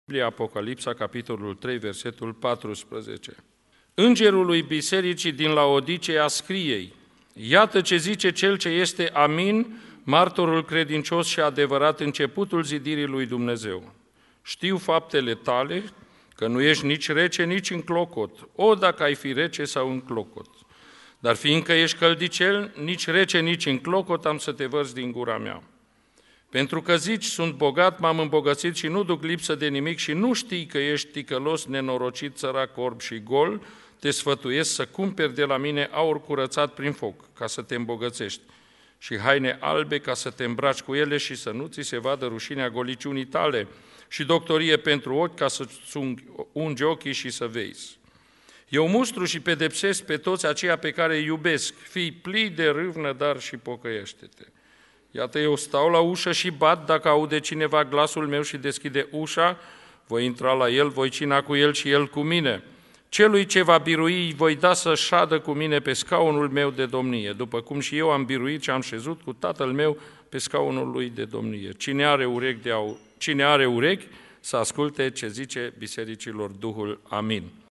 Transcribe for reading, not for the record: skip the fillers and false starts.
Apocalipsa, capitolul 3, versetul 14. Îngerului bisericii din Laodicea scrie-i: iată ce zice cel ce este Amin, martorul credincios și adevărat, începutul zidirii lui Dumnezeu. Știu faptele tale, că nu ești nici rece, nici înclocot. O, dacă ai fi rece sau înclocot! Dar fiindcă ești căldicel, nici rece, nici înclocot, am să te vărți din gura mea. Pentru că zici, sunt bogat, m-am îmbogățit și nu duc lipsă de nimic și nu știi că ești ticălos, nenorocit, sărac, orb și gol, te sfătuiesc să cumperi de la mine aur curățat prin foc, ca să te îmbogățești, și haine albe ca să te îmbraci cu ele și să nu ți se vadă rușinea goliciunii tale, și doctorie pentru ochi ca să-ți ungi ochii și să vezi. Eu mustru și pedepsesc pe toți aceia pe care îi iubesc, fii plin de râvnă, dar și pocăiește-te. Iată, eu stau la ușă și bat, dacă aude cineva glasul meu și deschide ușa, voi intra la el, voi cina cu el și el cu mine. Celui ce va birui, voi da să șadă cu mine pe scaunul meu de domnie, după cum și eu am biruit și am șezut cu Tatăl meu pe scaunul lui de domnie. Cine are urechi să asculte ce zice bisericilor Duhul. Amin.